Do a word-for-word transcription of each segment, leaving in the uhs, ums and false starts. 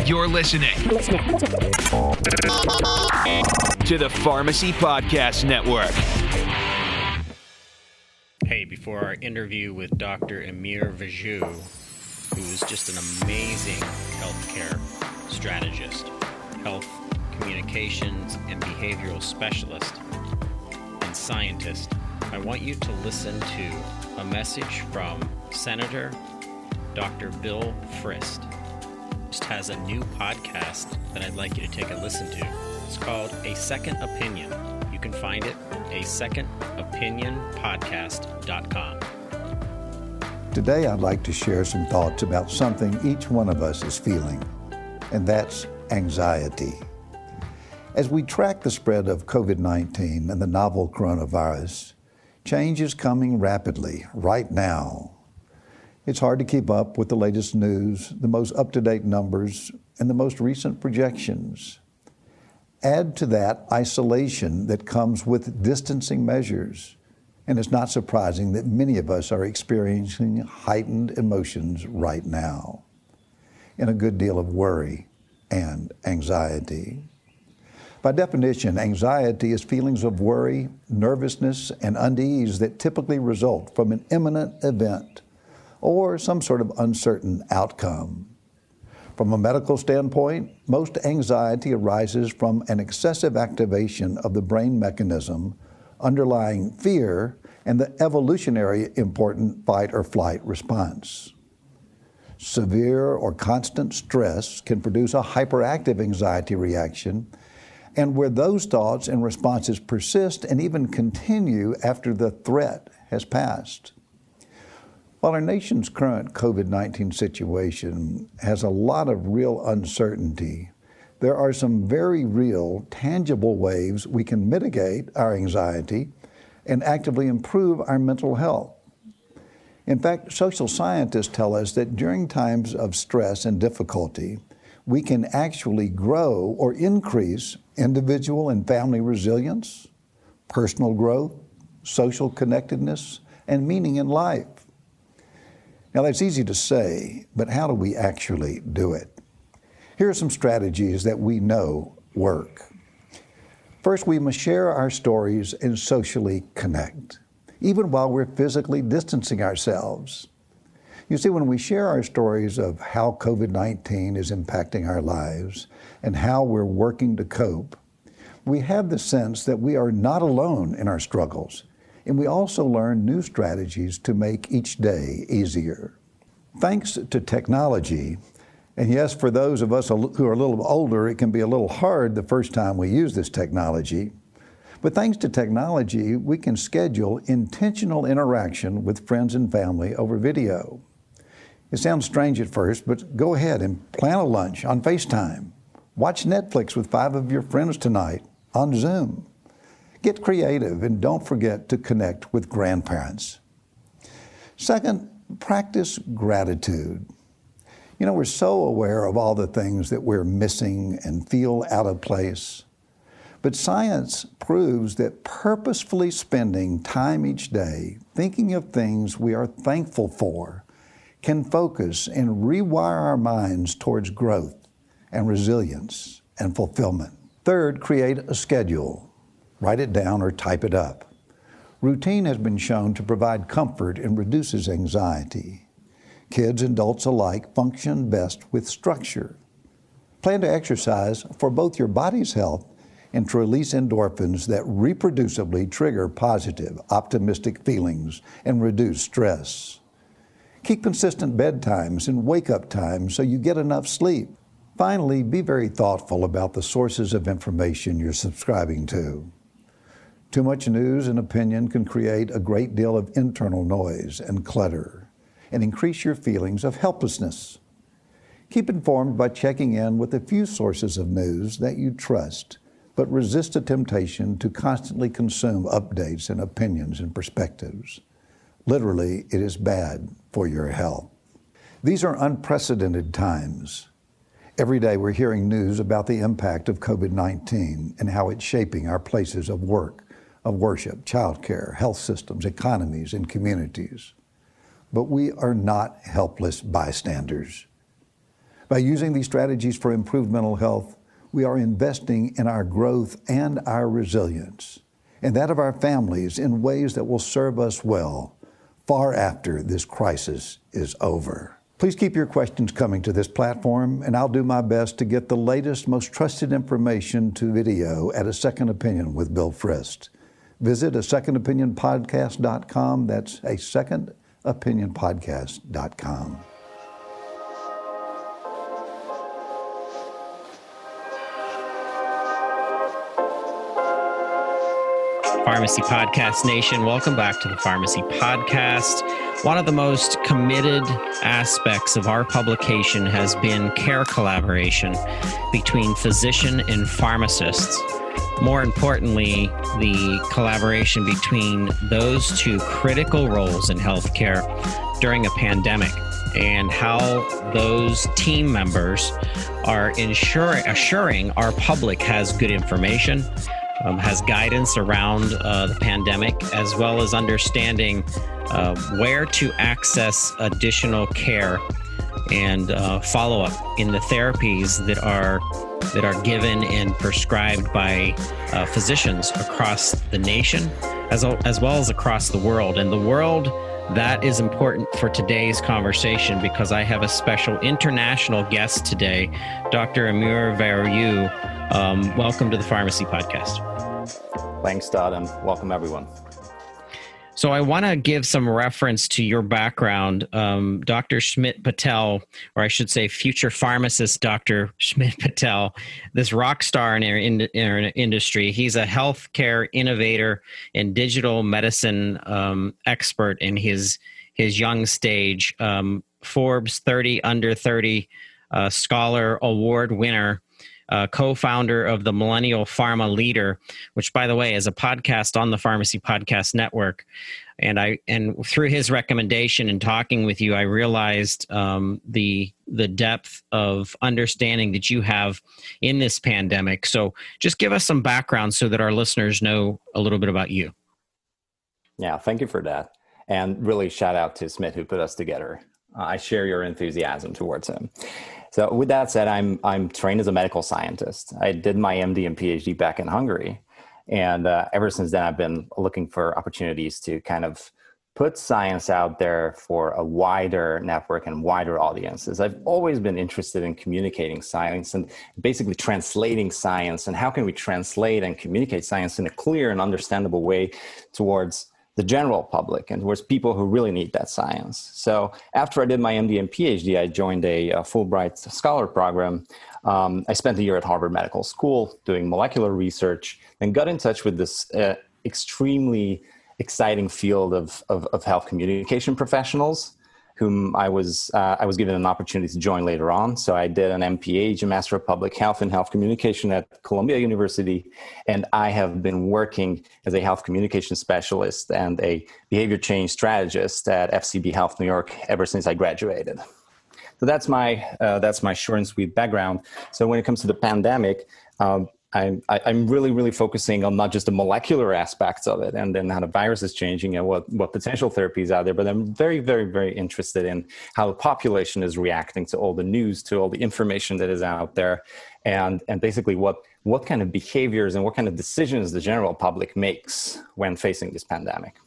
You're listening to the Pharmacy Podcast Network. Hey, before our interview with Doctor Amir Vajou, who is just an amazing healthcare strategist, health communications and behavioral specialist, and scientist, I want you to listen to a message from Senator Doctor Bill Frist. Just has a new podcast that I'd like you to take a listen to. It's called A Second Opinion. You can find it a second opinion podcast dot com. Today I'd like to share some thoughts about something each one of us is feeling, and that's anxiety. As we track the spread of covid nineteen and the novel coronavirus, change is coming rapidly right now. It's hard to keep up with the latest news, the most up-to-date numbers, and the most recent projections. Add to that isolation that comes with distancing measures, and it's not surprising that many of us are experiencing heightened emotions right now, and a good deal of worry and anxiety. By definition, anxiety is feelings of worry, nervousness, and unease that typically result from an imminent event or some sort of uncertain outcome. From a medical standpoint, most anxiety arises from an excessive activation of the brain mechanism underlying fear and the evolutionary important fight or flight response. Severe or constant stress can produce a hyperactive anxiety reaction, and where those thoughts and responses persist and even continue after the threat has passed. While our nation's current covid nineteen situation has a lot of real uncertainty, there are some very real, tangible ways we can mitigate our anxiety and actively improve our mental health. In fact, social scientists tell us that during times of stress and difficulty, we can actually grow or increase individual and family resilience, personal growth, social connectedness, and meaning in life. Now, that's easy to say, but how do we actually do it? Here are some strategies that we know work. First, we must share our stories and socially connect, even while we're physically distancing ourselves. You see, when we share our stories of how covid nineteen is impacting our lives and how we're working to cope, we have the sense that we are not alone in our struggles, and we also learn new strategies to make each day easier. Thanks to technology, and yes, for those of us who are a little older, it can be a little hard the first time we use this technology, but thanks to technology, we can schedule intentional interaction with friends and family over video. It sounds strange at first, but go ahead and plan a lunch on FaceTime. Watch Netflix with five of your friends tonight on Zoom. Get creative and don't forget to connect with grandparents. Second, practice gratitude. You know, we're so aware of all the things that we're missing and feel out of place. But science proves that purposefully spending time each day thinking of things we are thankful for can focus and rewire our minds towards growth and resilience and fulfillment. Third, create a schedule. Write it down or type it up. Routine has been shown to provide comfort and reduces anxiety. Kids and adults alike function best with structure. Plan to exercise for both your body's health and to release endorphins that reproducibly trigger positive, optimistic feelings and reduce stress. Keep consistent bedtimes and wake-up times so you get enough sleep. Finally, be very thoughtful about the sources of information you're subscribing to. Too much news and opinion can create a great deal of internal noise and clutter and increase your feelings of helplessness. Keep informed by checking in with a few sources of news that you trust, but resist the temptation to constantly consume updates and opinions and perspectives. Literally, it is bad for your health. These are unprecedented times. Every day we're hearing news about the impact of covid nineteen and how it's shaping our places of work, of worship, childcare, health systems, economies, and communities. But we are not helpless bystanders. By using these strategies for improved mental health, we are investing in our growth and our resilience, and that of our families in ways that will serve us well far after this crisis is over. Please keep your questions coming to this platform, and I'll do my best to get the latest, most trusted information to video at A Second Opinion with Bill Frist. Visit a second opinion podcast dot com. That's a second opinion podcast dot com. Pharmacy Podcast Nation, welcome back to the Pharmacy Podcast. One of the most committed aspects of our publication has been care collaboration between physician and pharmacists. More importantly, the collaboration between those two critical roles in healthcare during a pandemic, and how those team members are ensuring, assuring our public has good information, Um, has guidance around uh, the pandemic, as well as understanding uh, where to access additional care and uh, follow-up in the therapies that are that are given and prescribed by uh, physicians across the nation, as, as well as across the world. And the world, that is important for today's conversation, because I have a special international guest today, Doctor Amir Varew. Um, welcome to the Pharmacy Podcast. Thanks, Todd, and welcome everyone. So I want to give some reference to your background. Um, Doctor Smit Patel, or I should say future pharmacist Doctor Smit Patel, this rock star in our, in, in our industry. He's a healthcare innovator and digital medicine um, expert in his, his young stage. Um, Forbes thirty under thirty uh, Scholar Award winner. Uh, co-founder of the Millennial Pharma Leader, which, by the way, is a podcast on the Pharmacy Podcast Network. And I and through his recommendation and talking with you, I realized um, the the depth of understanding that you have in this pandemic. So just give us some background so that our listeners know a little bit about you. Yeah, thank you for that. And really shout out to Smit, who put us together. Uh, I share your enthusiasm towards him. So with that said, I'm I'm trained as a medical scientist. I did my M D and P H D back in Hungary. And uh, ever since then, I've been looking for opportunities to kind of put science out there for a wider network and wider audiences. I've always been interested in communicating science and basically translating science, and how can we translate and communicate science in a clear and understandable way towards the general public and towards people who really need that science. So after I did my M D and P H D, I joined a, a Fulbright Scholar program. Um, I spent a year at Harvard Medical School doing molecular research, and got in touch with this uh, extremely exciting field of, of, of health communication professionals, whom I was uh, I was given an opportunity to join later on. So I did an M P H, a Master of Public Health and Health Communication at Columbia University, and I have been working as a health communication specialist and a behavior change strategist at F C B Health New York ever since I graduated. So that's my uh, that's my short and sweet background. So when it comes to the pandemic, um, I'm, I'm really, really focusing on not just the molecular aspects of it and then how the virus is changing and what, what potential therapies are there, but I'm very, very, very interested in how the population is reacting to all the news, to all the information that is out there, and, and basically what, what kind of behaviors and what kind of decisions the general public makes when facing this pandemic.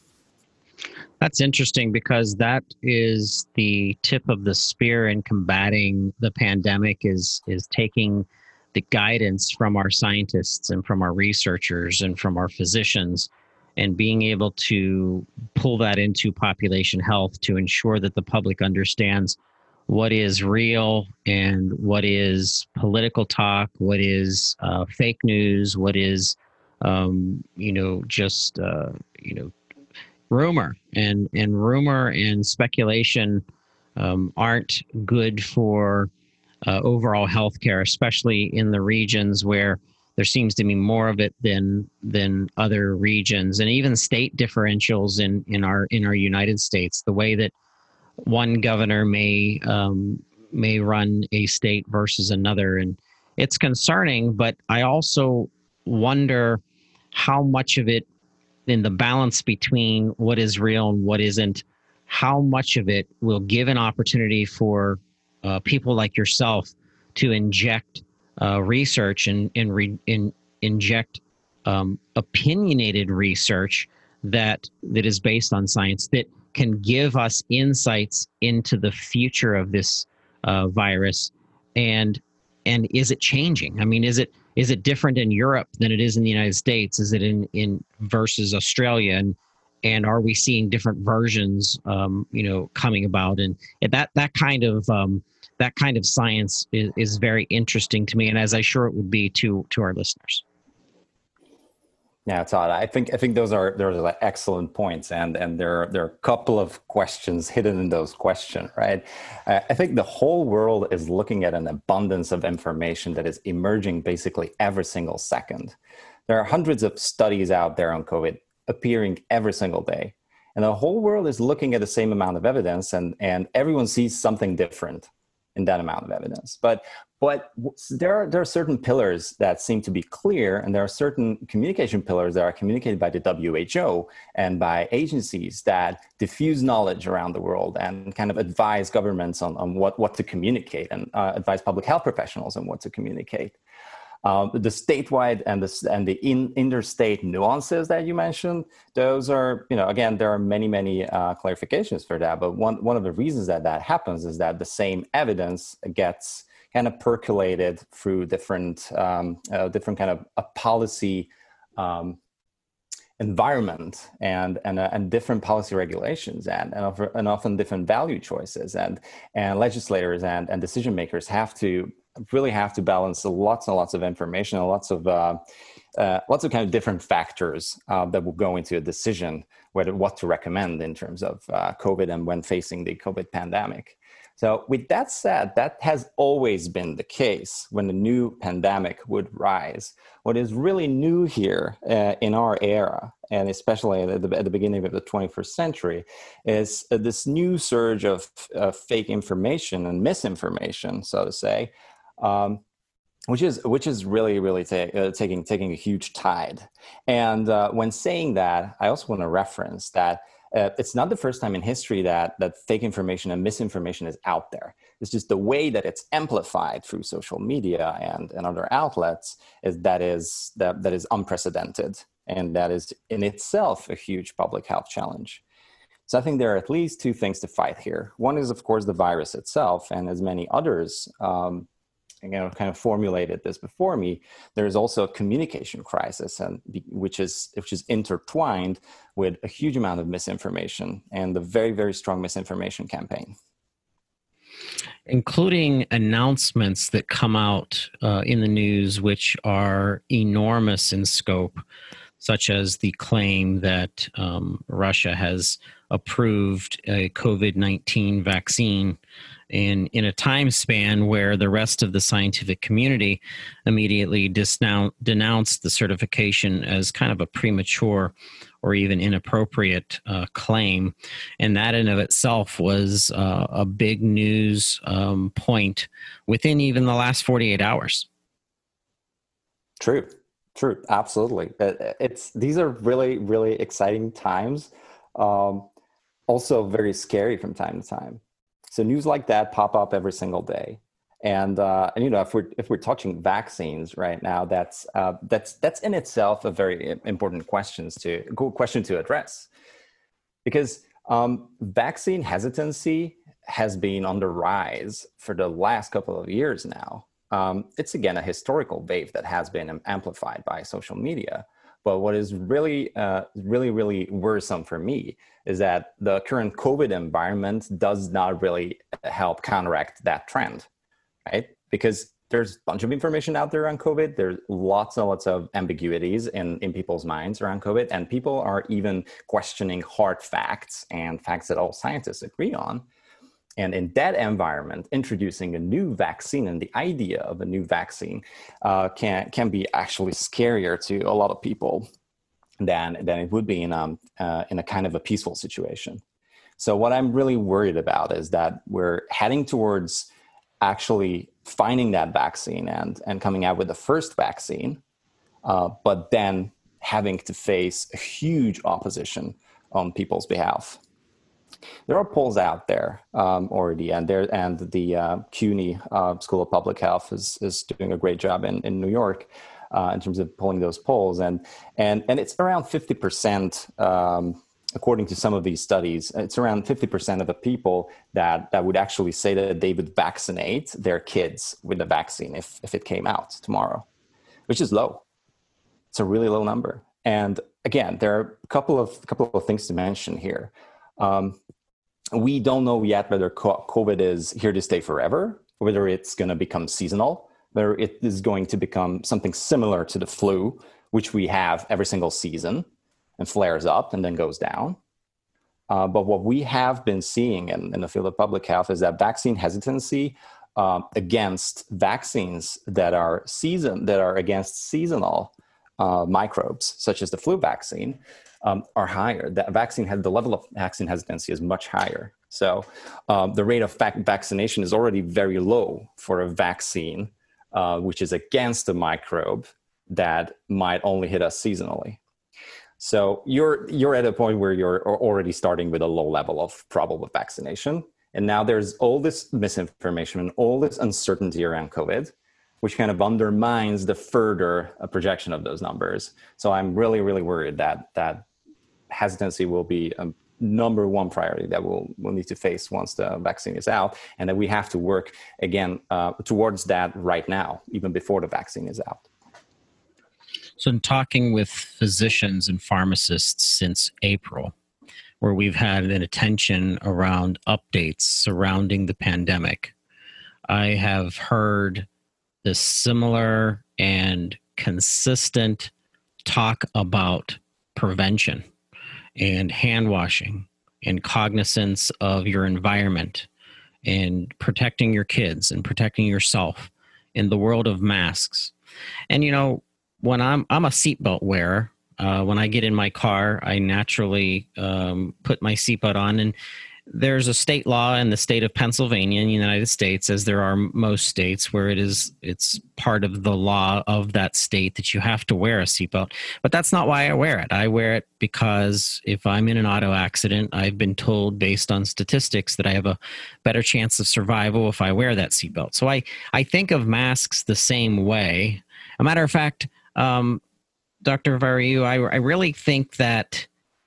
That's interesting, because that is the tip of the spear in combating the pandemic, is, is taking the guidance from our scientists and from our researchers and from our physicians, and being able to pull that into population health to ensure that the public understands what is real and what is political talk, what is uh, fake news, what is, um, you know, just, uh, you know, rumor. And, and rumor and speculation um, aren't good for Uh, overall healthcare, especially in the regions where there seems to be more of it than than other regions, and even state differentials in in our in our United States. The way that one governor may um, may run a state versus another, and it's concerning. But I also wonder how much of it, in the balance between what is real and what isn't, how much of it will give an opportunity for Uh, people like yourself to inject uh, research and, and re, in, inject um, opinionated research that that is based on science, that can give us insights into the future of this uh, virus. And and is it changing? I mean, is it is it different in Europe than it is in the United States? Is it in, in versus Australia? And and are we seeing different versions, um, you know, coming about? And that that kind of um, that kind of science is, is very interesting to me, and as I'm sure it would be to to our listeners. Yeah, Todd, I think I think those are those are excellent points, and and there are, there are a couple of questions hidden in those questions, right? Uh, I think the whole world is looking at an abundance of information that is emerging basically every single second. There are hundreds of studies out there on COVID appearing every single day, and the whole world is looking at the same amount of evidence, and and everyone sees something different in that amount of evidence. But But there are, there are certain pillars that seem to be clear, and there are certain communication pillars that are communicated by the W H O and by agencies that diffuse knowledge around the world and kind of advise governments on, on what, what to communicate, and uh, advise public health professionals on what to communicate. Um, the statewide and the, and the in, interstate nuances that you mentioned, those are, you know, again, there are many, many uh, clarifications for that. But one, one of the reasons that that happens is that the same evidence gets kind of percolated through different, um, uh, different kind of a policy um, environment and and, uh, and different policy regulations and and, offer, and often different value choices, and and legislators and and decision makers have to really have to balance lots and lots of information and lots of uh, uh, lots of kind of different factors uh, that will go into a decision whether what to recommend in terms of uh, COVID and when facing the COVID pandemic. So with that said, that has always been the case when a new pandemic would rise. What is really new here uh, in our era, and especially at the, at the beginning of the twenty-first century, is uh, this new surge of uh, fake information and misinformation, so to say, um, which is which is really, really ta- uh, taking, taking a huge tide. And uh, when saying that, I also want to reference that Uh, it's not the first time in history that that fake information and misinformation is out there. It's just the way that it's amplified through social media and, and other outlets is that is that that is unprecedented, and that is in itself a huge public health challenge. So I think there are at least two things to fight here. One is, of course, the virus itself, and as many others um, you know, kind of formulated this before me, there is also a communication crisis, and which is which is intertwined with a huge amount of misinformation and the very, very strong misinformation campaign. Including announcements that come out uh, in the news, which are enormous in scope, such as the claim that um, Russia has approved a COVID nineteen vaccine in, in a time span where the rest of the scientific community immediately disnoun- denounced the certification as kind of a premature or even inappropriate uh, claim. And that in of itself was uh, a big news um, point within even the last forty-eight hours. True. True, absolutely. It's these are really, really exciting times. Um, also very scary from time to time. So news like that pop up every single day, and uh, and you know if we're if we're touching vaccines right now, that's uh, that's that's in itself a very important questions to question to address, because um, vaccine hesitancy has been on the rise for the last couple of years now. Um, it's again a historical wave that has been amplified by social media. But what is really, uh, really, really worrisome for me is that the current COVID environment does not really help counteract that trend, right? Because there's a bunch of information out there on COVID. There's lots and lots of ambiguities in, in people's minds around COVID, and people are even questioning hard facts and facts that all scientists agree on. And in that environment, introducing a new vaccine and the idea of a new vaccine uh, can can be actually scarier to a lot of people than than it would be in um uh, in a kind of a peaceful situation. So what I'm really worried about is that we're heading towards actually finding that vaccine and and coming out with the first vaccine, uh, but then having to face a huge opposition on people's behalf. There are polls out there um, already, and there and the uh, CUNY uh, School of Public Health is is doing a great job in, in New York uh, in terms of pulling those polls, and and and it's around fifty percent. Um, according to some of these studies, it's around fifty percent of the people that, that would actually say that they would vaccinate their kids with the vaccine if, if it came out tomorrow, which is low. It's a really low number. And again, there are a couple of, couple of things to mention here. Um, we don't know yet whether COVID is here to stay forever, whether it's going to become seasonal, whether it is going to become something similar to the flu, which we have every single season, and flares up and then goes down. Uh, but what we have been seeing in, in the field of public health is that vaccine hesitancy um, against vaccines that are season that are against seasonal uh, microbes, such as the flu vaccine, um, are higher. That vaccine had the level of vaccine hesitancy is much higher. So um, the rate of vac- vaccination is already very low for a vaccine, uh, which is against a microbe that might only hit us seasonally. So you're you're at a point where you're already starting with a low level of probable vaccination. And now there's all this misinformation and all this uncertainty around COVID, which kind of undermines the further uh, projection of those numbers. So I'm really, really worried that that hesitancy will be a number one priority that we'll, we'll need to face once the vaccine is out, and that we have to work, again, uh, towards that right now, even before the vaccine is out. So in talking with physicians and pharmacists since April, where we've had an attention around updates surrounding the pandemic, I have heard the similar and consistent talk about prevention and hand washing and cognizance of your environment and protecting your kids and protecting yourself in the world of masks. And, you know, when I'm I'm a seatbelt wearer, uh, when I get in my car, I naturally um, put my seatbelt on. And there's a state law in the state of Pennsylvania in the United States, as there are most states, where it is it's part of the law of that state that you have to wear a seatbelt. But that's not why I wear it. I wear it because if I'm in an auto accident, I've been told based on statistics that I have a better chance of survival if I wear that seatbelt. So I, I think of masks the same way. A matter of fact, um, Doctor Variu, I, I really think that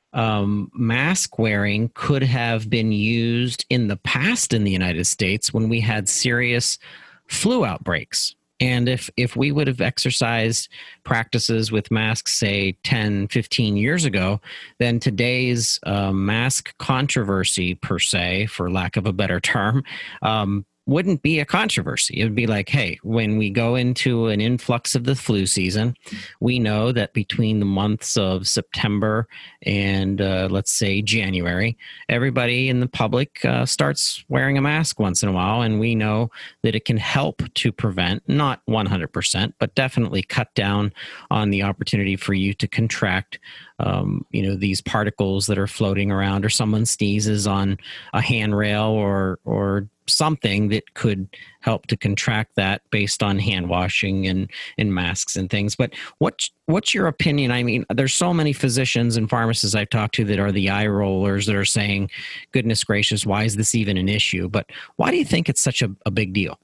Um, mask wearing could have been used in the past in the United States when we had serious flu outbreaks. And if, if we would have exercised practices with masks, say, ten, fifteen years ago, then today's uh, mask controversy, per se, for lack of a better term, um, wouldn't be a controversy. It would be like, hey, when we go into an influx of the flu season, we know that between the months of September and uh, let's say January, everybody in the public uh, starts wearing a mask once in a while. And we know that it can help to prevent, not one hundred percent, but definitely cut down on the opportunity for you to contract Um, you know, these particles that are floating around, or someone sneezes on a handrail or or something that could help to contract that based on hand washing and, and masks and things. But what, what's your opinion? I mean, there's so many physicians and pharmacists I've talked to that are the eye rollers that are saying, goodness gracious, why is this even an issue? But why do you think it's such a, a big deal?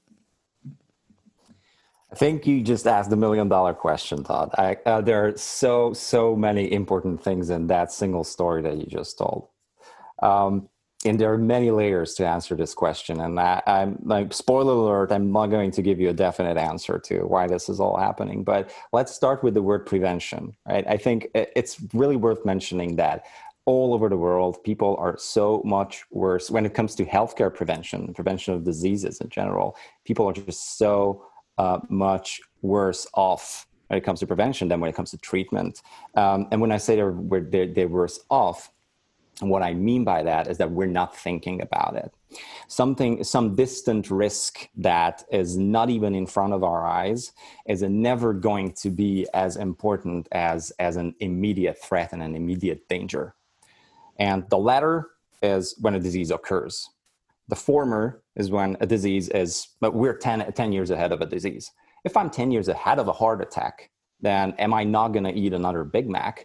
I think you just asked the million dollar question, Todd. I, uh, there are so, so many important things in that single story that you just told. Um, and there are many layers to answer this question. And I, I'm like, spoiler alert, I'm not going to give you a definite answer to why this is all happening. But let's start with the word prevention, right? I think it's really worth mentioning that all over the world, people are so much worse when it comes to healthcare prevention, prevention of diseases in general. People are just so Uh, much worse off when it comes to prevention than when it comes to treatment. Um, and when I say they're, they're, they're worse off, what I mean by that is that we're not thinking about it. Something, some distant risk that is not even in front of our eyes is never going to be as important as, as an immediate threat and an immediate danger. And the latter is when a disease occurs. The former is when a disease is, but we're ten, ten years ahead of a disease. If I'm ten years ahead of a heart attack, then am I not going to eat another Big Mac?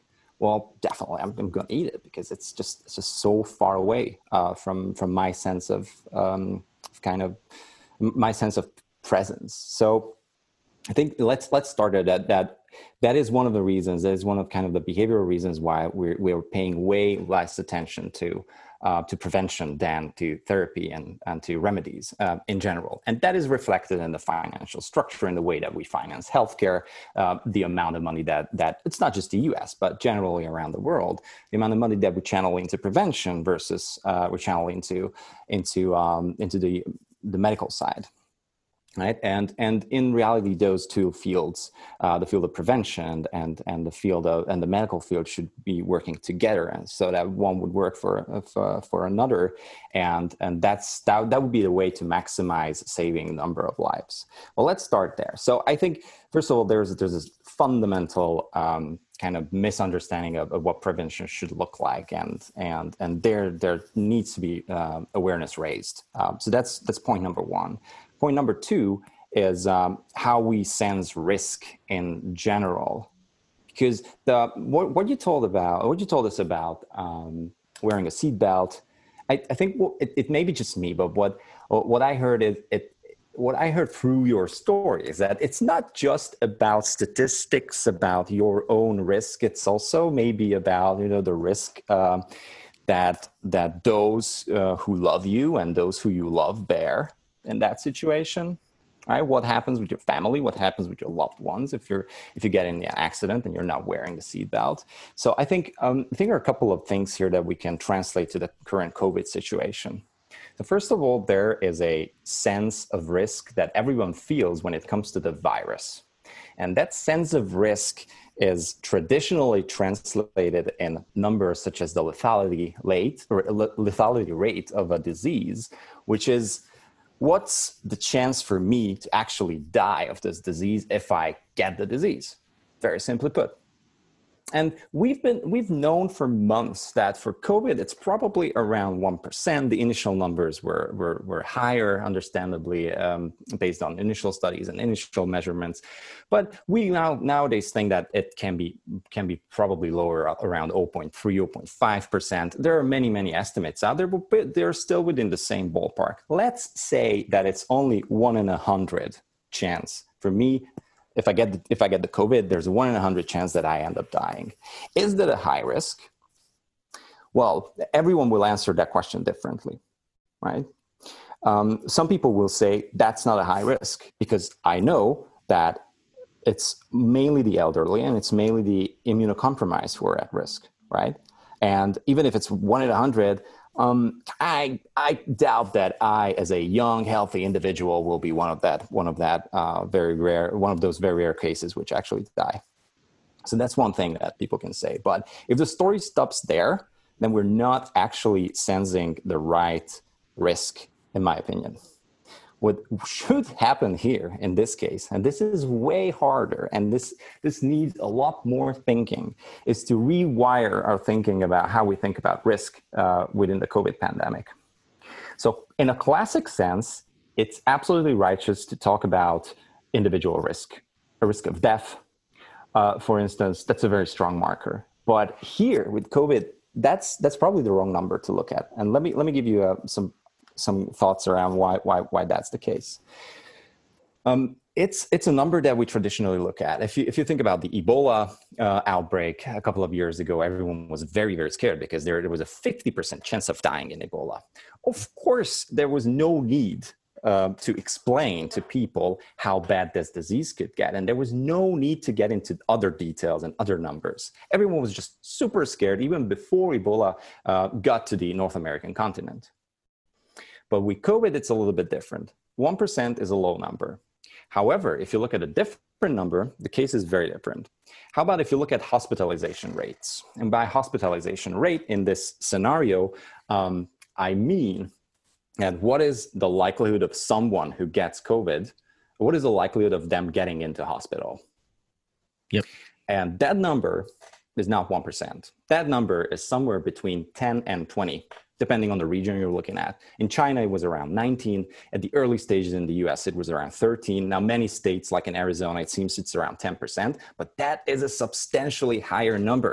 well, definitely I'm, I'm going to eat it because it's just it's just so far away uh, from from my sense of um, kind of my sense of presence. So I think let's let's start at that. That that is one of the reasons. That is one of kind of the behavioral reasons why we're we're paying way less attention to uh, to prevention than to therapy and and to remedies uh, in general. And that is reflected in the financial structure, in the way that we finance healthcare, uh, the amount of money that that it's not just the U S but generally around the world, the amount of money that we channel into prevention versus uh, we channel into into um, into the the medical side. Right, and and in reality, those two fields, uh, the field of prevention and and the field of and the medical field, should be working together, and so that one would work for for, for another, and and that's that that would be the way to maximize saving a number of lives. Well, let's start there. So I think first of all, there's there's this fundamental um, kind of misunderstanding of, of what prevention should look like, and and and there there needs to be uh, awareness raised. Um, so that's that's point number one. Point number two is um, how we sense risk in general, because the what, what you told about what you told us about um, wearing a seatbelt, I, I think it, it may be just me, but what what I heard is it what I heard through your story is that it's not just about statistics about your own risk; it's also maybe about you know the risk uh, that that those uh, who love you and those who you love bear in that situation, right? What happens with your family? What happens with your loved ones if you're if you get in an accident and you're not wearing the seatbelt? So I think um, I think there are a couple of things here that we can translate to the current COVID situation. So first of all, there is a sense of risk that everyone feels when it comes to the virus, and that sense of risk is traditionally translated in numbers such as the lethality rate or lethality rate of a disease, which is what's the chance for me to actually die of this disease if I get the disease? Very simply put. And we've been we've known for months that for COVID, it's probably around one percent. The initial numbers were were, were higher, understandably, um, based on initial studies and initial measurements. But we now nowadays think that it can be can be probably lower, around zero point three, zero point five percent. There are many, many estimates out there, but they're still within the same ballpark. Let's say that it's only one in a hundred chance for me. If I get the, if I get the COVID, there's a one in a hundred chance that I end up dying. Is that a high risk? Well, everyone will answer that question differently, right? Um, some people will say that's not a high risk because I know that it's mainly the elderly and it's mainly the immunocompromised who are at risk, right? And even if it's one in a hundred, Um, I I doubt that I, as a young, healthy individual, will be one of that one of that uh, very rare one of those very rare cases which actually die. So that's one thing that people can say. But if the story stops there, then we're not actually sensing the right risk, in my opinion. What should happen here in this case, and this is way harder, and this this needs a lot more thinking, is to rewire our thinking about how we think about risk uh, within the COVID pandemic. So in a classic sense, it's absolutely righteous to talk about individual risk, a risk of death, uh, for instance. That's a very strong marker. But here with COVID, that's that's probably the wrong number to look at. And let me let me give you uh, some. some thoughts around why why why that's the case. Um, it's it's a number that we traditionally look at. If you if you think about the Ebola uh, outbreak a couple of years ago, everyone was very very scared because there, there was a fifty percent chance of dying in Ebola. Of course, there was no need uh, to explain to people how bad this disease could get, and there was no need to get into other details and other numbers. Everyone was just super scared even before Ebola uh, got to the North American continent. But with COVID, it's a little bit different. one percent is a low number. However, if you look at a different number, the case is very different. How about if you look at hospitalization rates? And by hospitalization rate in this scenario, um, I mean that what is the likelihood of someone who gets COVID, what is the likelihood of them getting into hospital? Yep. And that number is not one percent. That number is somewhere between ten and twenty. Depending on the region you're looking at. In China, it was around nineteen. At the early stages in the U S, it was around thirteen. Now, many states, like in Arizona, it seems it's around ten percent, but that is a substantially higher number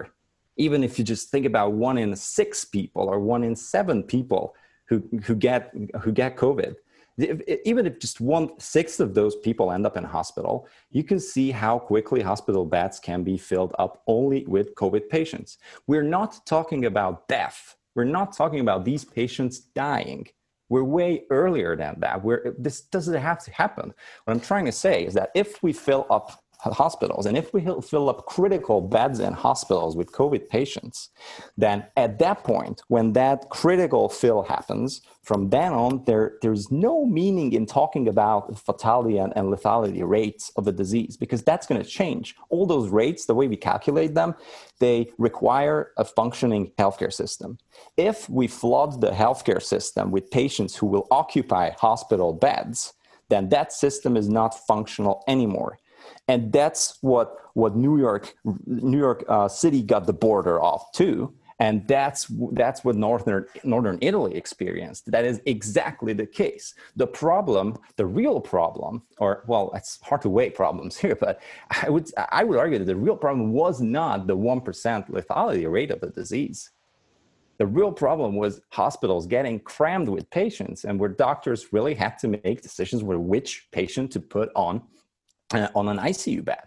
Even if you just think about one in six people or one in seven people who, who get who get COVID, if, even if just one sixth of those people end up in hospital, you can see how quickly hospital beds can be filled up only with COVID patients. We're not talking about death. We're not talking about these patients dying. We're way earlier than that. We're, this doesn't have to happen. What I'm trying to say is that if we fill up hospitals and if we fill up critical beds in hospitals with COVID patients, then at that point, when that critical fill happens, from then on, there, there's no meaning in talking about fatality and, and lethality rates of a disease, because that's going to change. All those rates, the way we calculate them, they require a functioning healthcare system. If we flood the healthcare system with patients who will occupy hospital beds, then that system is not functional anymore. And that's what, what New York, New York uh, City got the border off too. And that's, that's what Northern, Northern Italy experienced. That is exactly the case. The problem, the real problem, or well, it's hard to weigh problems here, but I would, I would argue that the real problem was not the one percent lethality rate of the disease. The real problem was hospitals getting crammed with patients, and where doctors really had to make decisions with which patient to put on, uh, on an I C U bed.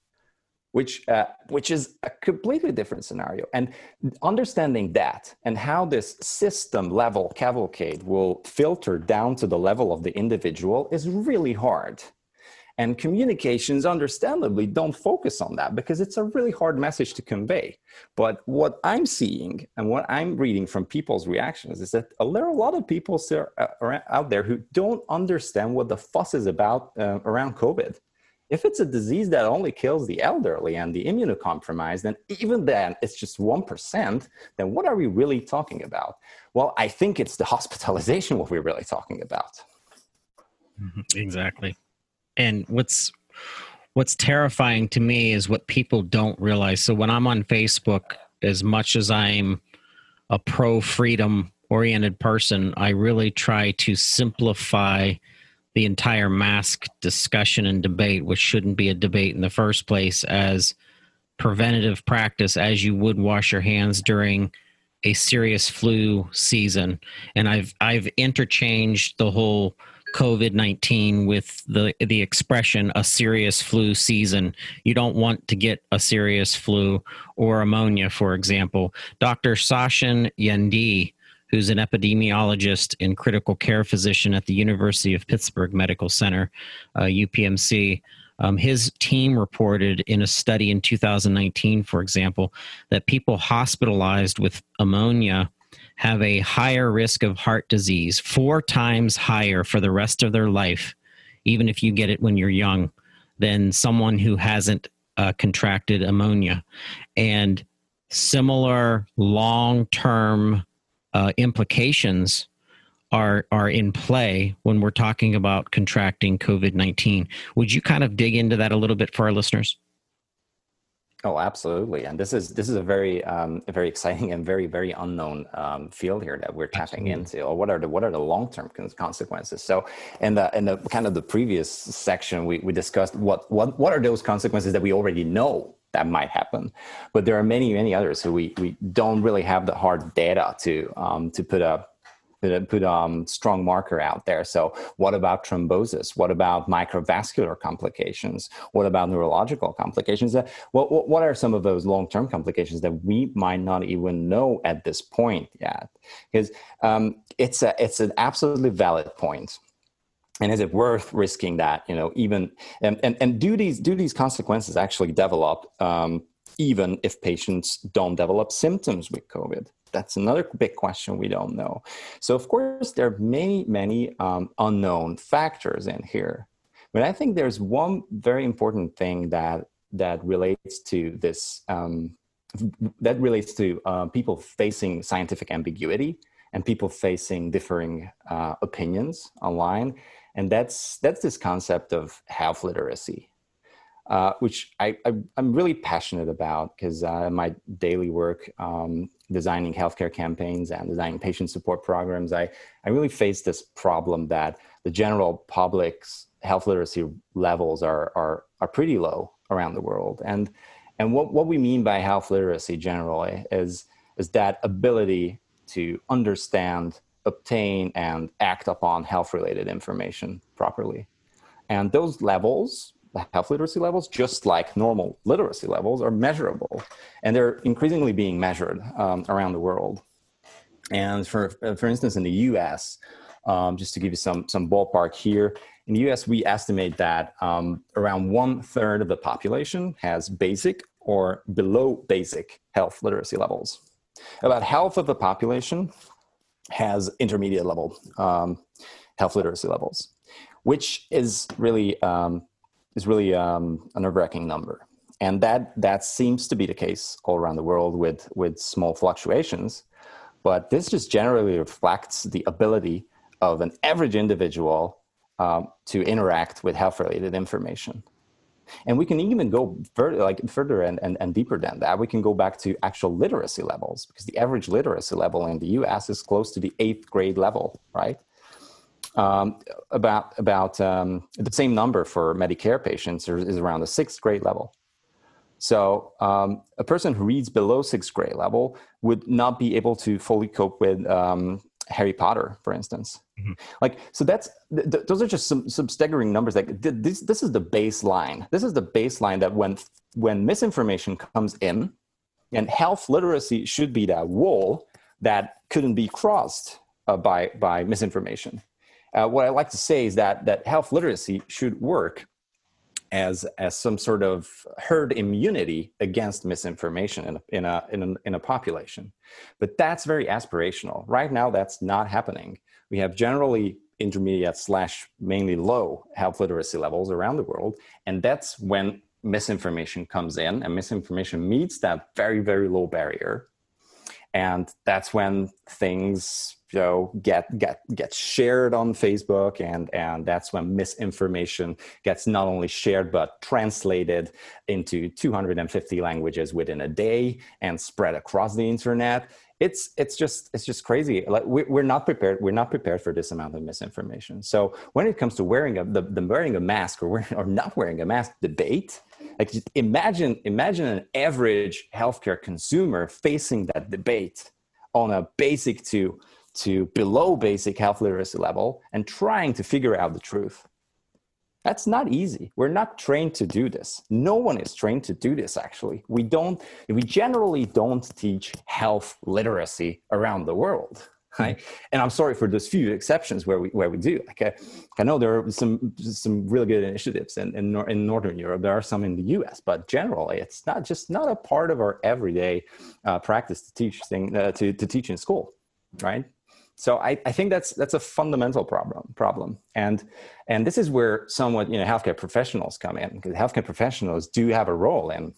Which, uh, which is a completely different scenario. And understanding that and how this system level cavalcade will filter down to the level of the individual is really hard. And communications, understandably, don't focus on that because it's a really hard message to convey. But what I'm seeing and what I'm reading from people's reactions is that there are a lot of people still out there who don't understand what the fuss is about uh, around COVID. If it's a disease that only kills the elderly and the immunocompromised, then even then it's just one percent, then what are we really talking about? Well, I think it's the hospitalization what we're really talking about. Exactly. And what's what's terrifying to me is what people don't realize. So when I'm on Facebook, as much as I'm a pro-freedom oriented person, I really try to simplify the entire mask discussion and debate, which shouldn't be a debate in the first place, as preventative practice, as you would wash your hands during a serious flu season. And I've I've interchanged the whole COVID nineteen with the the expression a serious flu season. You don't want to get a serious flu or pneumonia, for example. Doctor Sachin Yende, who's an epidemiologist and critical care physician at the University of Pittsburgh Medical Center, uh, U P M C. Um, his team reported in a study in two thousand nineteen, for example, that people hospitalized with pneumonia have a higher risk of heart disease, four times higher for the rest of their life, even if you get it when you're young, than someone who hasn't uh, contracted pneumonia. And similar long-term Uh, implications are are in play when we're talking about contracting COVID nineteen. Would you kind of dig into that a little bit for our listeners? Oh, absolutely. And this is this is a very um, a very exciting and very very unknown um, field here that we're tapping absolutely. into. Or what are the what are the long term consequences? So, in the in the kind of the previous section, we we discussed what what what are those consequences that we already know that might happen, but there are many, many others who we, we don't really have the hard data to um, to put a put a put um strong marker out there. So what about thrombosis? What about microvascular complications? What about neurological complications? Uh, what, what what are some of those long-term complications that we might not even know at this point yet? Because um, it's a it's an absolutely valid point. And is it worth risking that, you know, even, and, and, and do these do these consequences actually develop um, even if patients don't develop symptoms with COVID? That's another big question we don't know. So, of course, there are many, many um, unknown factors in here. But I think there's one very important thing that that relates to this, um, that relates to uh, people facing scientific ambiguity and people facing differing uh, opinions online. And that's that's this concept of health literacy, uh, which I, I, I'm really passionate about because uh, my daily work um, designing healthcare campaigns and designing patient support programs, I, I really face this problem that the general public's health literacy levels are, are, are pretty low around the world. And, And what, what we mean by health literacy generally is, is that ability to understand, obtain, and act upon health-related information properly. And those levels, the health literacy levels, just like normal literacy levels, are measurable. And they're increasingly being measured um, around the world. And for, for instance, in the U S, um, just to give you some, some ballpark here, in the U S, we estimate that um, around one third of the population has basic or below basic health literacy levels. About half of the population has intermediate level um, health literacy levels, which is really um, is really um, a nerve-wracking number. And that that seems to be the case all around the world with, with small fluctuations. But this just generally reflects the ability of an average individual um, to interact with health-related information. And we can even go further, like further and, and, and deeper than that. We can go back to actual literacy levels, because the average literacy level in the U S is close to the eighth grade level, right? Um, about about um, the same number for Medicare patients is around the sixth grade level. So um, a person who reads below sixth grade level would not be able to fully cope with um, Harry Potter, for instance. Mm-hmm. Like, so that's, th- th- those are just some, some staggering numbers. Like th- this, this is the baseline. This is the baseline that when, when misinformation comes in, and health literacy should be that wall that couldn't be crossed uh, by, by misinformation. Uh, what I like to say is that, that health literacy should work as as some sort of herd immunity against misinformation in a, in a in a in a population, but that's very aspirational. Right now, that's not happening. We have generally intermediate slash mainly low health literacy levels around the world, and that's when misinformation comes in, and misinformation meets that very very low barrier, and that's when things, you know, get get get shared on Facebook, and and that's when misinformation gets not only shared but translated into two hundred fifty languages within a day and spread across the internet. It's it's just it's just crazy. Like we, we're not prepared. We're not prepared for this amount of misinformation. So when it comes to wearing a the, the wearing a mask or wearing, or not wearing a mask debate, like just imagine imagine an average healthcare consumer facing that debate on a basic to to below basic health literacy level and trying to figure out the truth. That's not easy. We're not trained to do this. No one is trained to do this, actually. We don't, we generally don't teach health literacy around the world, right? And I'm sorry for those few exceptions where we where we do. Like I, I know there are some some really good initiatives in, in, in Northern Europe. There are some in the U S, but generally it's not just not a part of our everyday uh, practice to teach thing, uh, to, to teach in school, right? So I, I think that's that's a fundamental problem problem, and and this is where somewhat you know healthcare professionals come in, because healthcare professionals do have a role in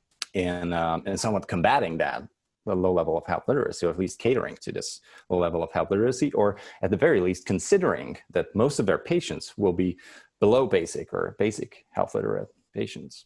in um, in somewhat combating that the low level of health literacy, or at least catering to this low level of health literacy, or at the very least considering that most of their patients will be below basic or basic health literate patients.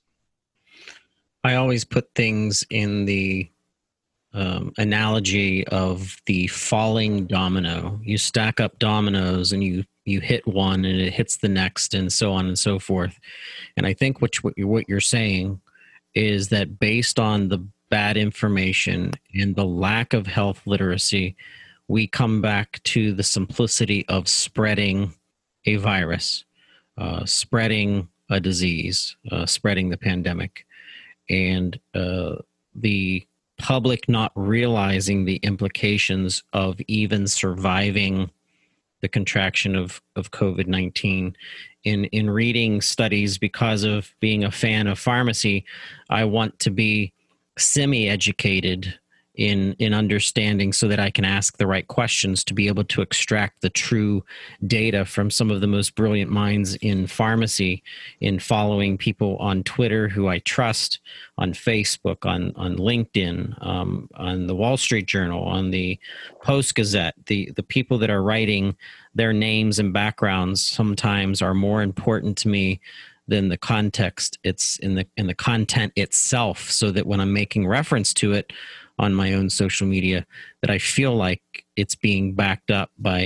I always put things in the Um, analogy of the falling domino. You stack up dominoes and you you hit one and it hits the next, and so on and so forth. And I think what you, what you're saying is that based on the bad information and the lack of health literacy, we come back to the simplicity of spreading a virus, uh, spreading a disease, uh, spreading the pandemic, and uh, the public not realizing the implications of even surviving the contraction of, of COVID nineteen. In, in reading studies, because of being a fan of pharmacy, I want to be semi-educated in, in understanding so that I can ask the right questions to be able to extract the true data from some of the most brilliant minds in pharmacy, in following people on Twitter who I trust, on Facebook, on, on LinkedIn, um, on the Wall Street Journal, on the Post-Gazette. The, the people that are writing, their names and backgrounds sometimes are more important to me than the context. It's in the in the content itself, so that when I'm making reference to it on my own social media, that I feel like it's being backed up by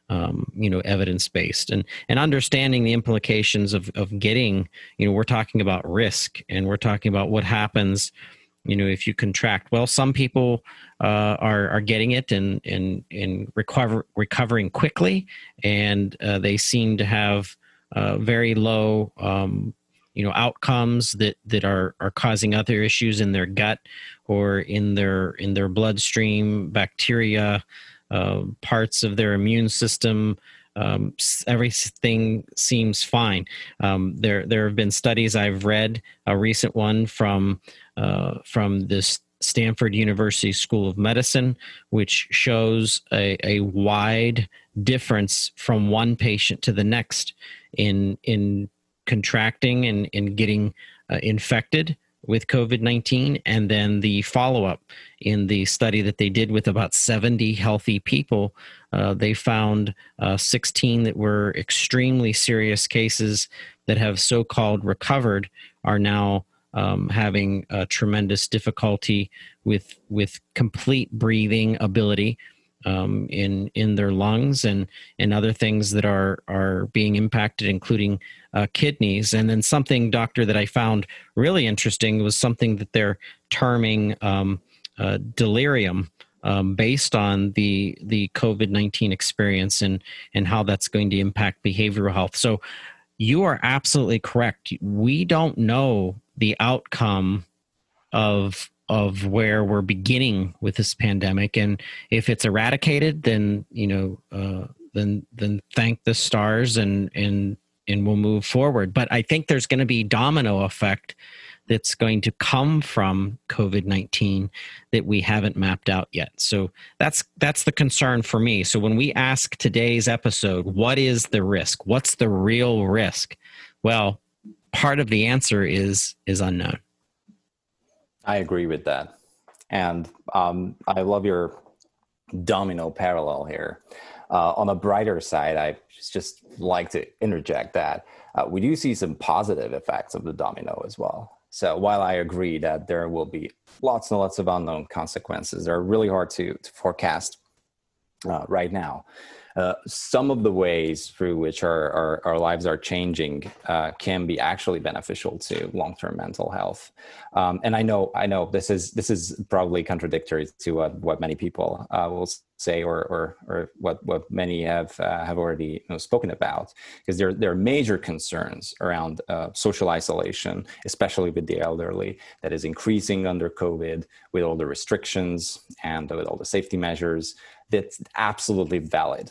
um, you know, evidence-based, and and understanding the implications of of getting, you know, we're talking about risk, and we're talking about what happens, you know, if you contract. Well, some people uh, are are getting it and and and recover recovering quickly, and uh, they seem to have uh, very low, um, you know, outcomes that that are are causing other issues in their gut or in their in their bloodstream, bacteria, uh, parts of their immune system. Um, everything seems fine. Um, there there have been studies I've read, a recent one from uh, from this Stanford University School of Medicine, which shows a, a wide difference from one patient to the next in in contracting and in getting uh, infected with COVID nineteen, and then the follow-up in the study that they did with about seventy healthy people. Uh, they found uh, sixteen that were extremely serious cases that have so-called recovered are now um, having a tremendous difficulty with with complete breathing ability um, in in their lungs and and other things that are are being impacted, including uh, kidneys. And then something, doctor, that I found really interesting was something that they're terming um, uh, delirium. Um, based on the the COVID nineteen experience and and how that's going to impact behavioral health. So you are absolutely correct. We don't know the outcome of of where we're beginning with this pandemic, and if it's eradicated, then you know uh, then then thank the stars and and and we'll move forward. But I think there's going to be domino effect that's going to come from COVID nineteen that we haven't mapped out yet. So that's that's the concern for me. So when we ask today's episode, what is the risk? What's the real risk? Well, part of the answer is is unknown. I agree with that. And um, I love your domino parallel here. Uh, on the brighter side, I just like to interject that uh, we do see some positive effects of the domino as well. So while I agree that there will be lots and lots of unknown consequences, they're really hard to, to forecast uh, right now. Uh, some of the ways through which our, our, our lives are changing uh, can be actually beneficial to long-term mental health. Um, and I know I know this is this is probably contradictory to what, what many people uh, will say, or or, or what, what many have uh, have already you know, spoken about, because there, there are major concerns around uh, social isolation, especially with the elderly, that is increasing under COVID with all the restrictions and with all the safety measures. That's absolutely valid.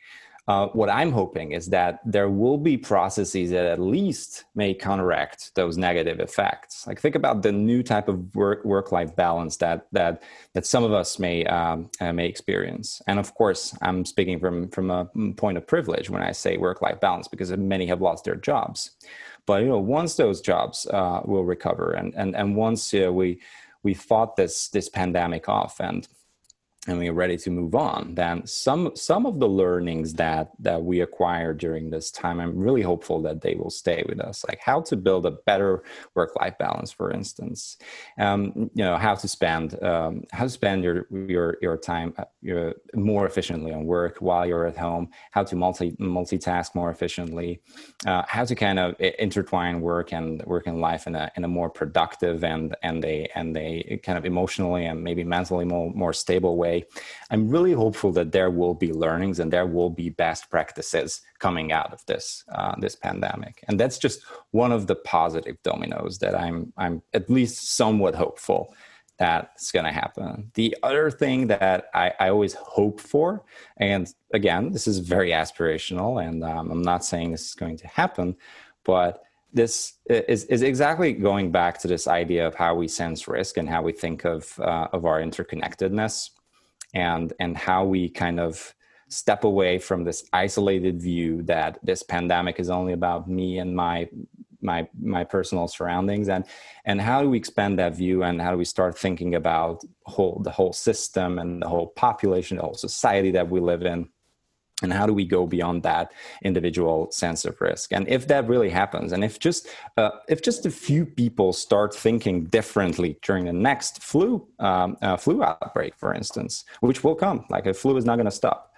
Uh, what I'm hoping is that there will be processes that at least may counteract those negative effects. Like think about the new type of work work-life balance that that that some of us may um, uh, may experience. And of course, I'm speaking from from a point of privilege when I say work-life balance, because many have lost their jobs. But you know, once those jobs uh, will recover, and and and once uh, we we fought this this pandemic off and and we're ready to move on, then some some of the learnings that that we acquired during this time, I'm really hopeful that they will stay with us. Like how to build a better work-life balance, for instance, um, you know, how to spend um, how to spend your your your time your, more efficiently on work while you're at home, how to multi multitask more efficiently, uh, how to kind of intertwine work and work and life in a in a more productive and and a and a kind of emotionally and maybe mentally more more stable way. I'm really hopeful that there will be learnings and there will be best practices coming out of this uh, this pandemic, and that's just one of the positive dominoes that I'm I'm at least somewhat hopeful that's going to happen. The other thing that I, I always hope for, and again, this is very aspirational, and um, I'm not saying this is going to happen, but this is, is exactly going back to this idea of how we sense risk and how we think of uh, of our interconnectedness. And and how we kind of step away from this isolated view that this pandemic is only about me and my my my personal surroundings, and and how do we expand that view, and how do we start thinking about whole the whole system and the whole population, the whole society that we live in, and how do we go beyond that individual sense of risk? And if that really happens, and if just uh, if just a few people start thinking differently during the next flu um, uh, flu outbreak, for instance, which will come, like a flu is not going to stop.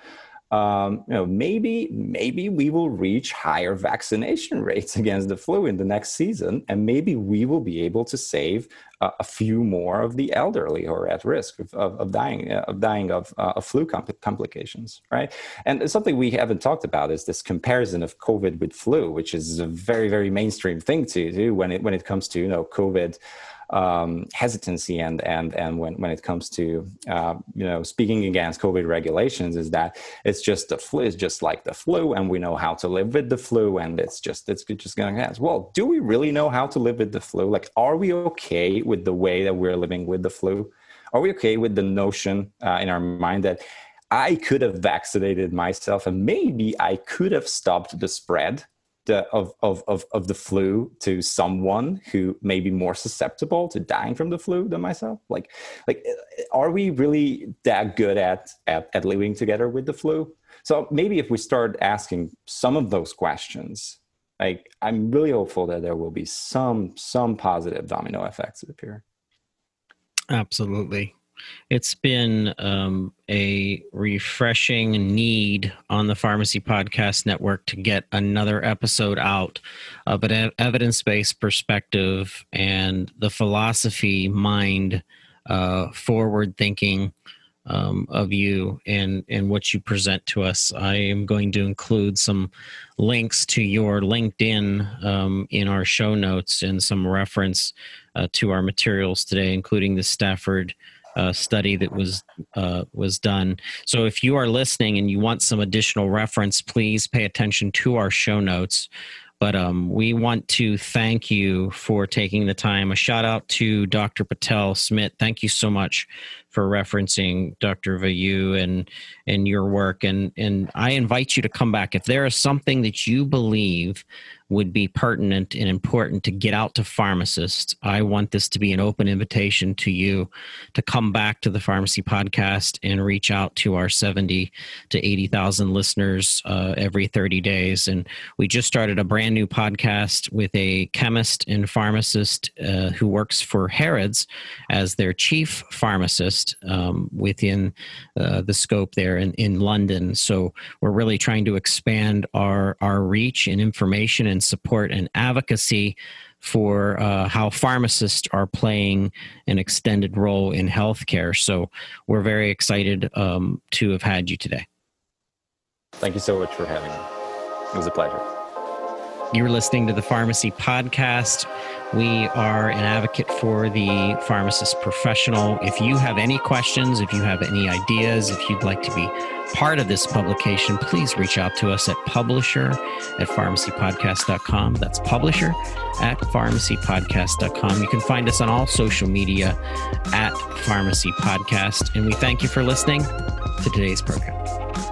um, you know, maybe maybe we will reach higher vaccination rates against the flu in the next season, and maybe we will be able to save uh, a few more of the elderly who are at risk of, of, of dying uh, of dying of, uh, of flu compl- complications, right? And something we haven't talked about is this comparison of COVID with flu, which is a very very mainstream thing to do when it when it comes to you know COVID. Um, hesitancy and and and when, when it comes to uh, you know speaking against COVID regulations, is that it's just the flu, it's just like the flu, and we know how to live with the flu, and it's just it's just going to happen. Well, do we really know how to live with the flu? Like, are we okay with the way that we're living with the flu? Are we okay with the notion uh, in our mind that I could have vaccinated myself and maybe I could have stopped the spread The, of, of, of, of the flu to someone who may be more susceptible to dying from the flu than myself? Like, like, are we really that good at, at, at living together with the flu? So maybe if we start asking some of those questions, like, I'm really hopeful that there will be some, some positive domino effects that appear. Absolutely. It's been um, a refreshing need on the Pharmacy Podcast Network to get another episode out of an evidence-based perspective and the philosophy mind, uh, forward-thinking um, of you and, and what you present to us. I am going to include some links to your LinkedIn um, in our show notes and some reference uh, to our materials today, including the Stafford Uh, study that was uh, was done. So if you are listening and you want some additional reference, please pay attention to our show notes. But um, we want to thank you for taking the time. A shout out to Doctor Patel Smith. Thank you so much for referencing Doctor Vayu and and your work. And and I invite you to come back if there is something that you believe would be pertinent and important to get out to pharmacists. I want this to be an open invitation to you to come back to the Pharmacy Podcast and reach out to our seventy to eighty thousand listeners uh, every thirty days. And we just started a brand new podcast with a chemist and pharmacist uh, who works for Harrods as their chief pharmacist um, within uh, the scope there in, in London. So we're really trying to expand our, our reach and information and support and advocacy for uh, how pharmacists are playing an extended role in healthcare. So we're very excited um, to have had you today. Thank you so much for having me. It was a pleasure. You're listening to the Pharmacy Podcast. We are an advocate for the pharmacist professional. If you have any questions, if you have any ideas, if you'd like to be part of this publication, please reach out to us at publisher at pharmacy podcast dot com. That's publisher at pharmacy podcast dot com. You can find us on all social media at Pharmacy Podcast. And we thank you for listening to today's program.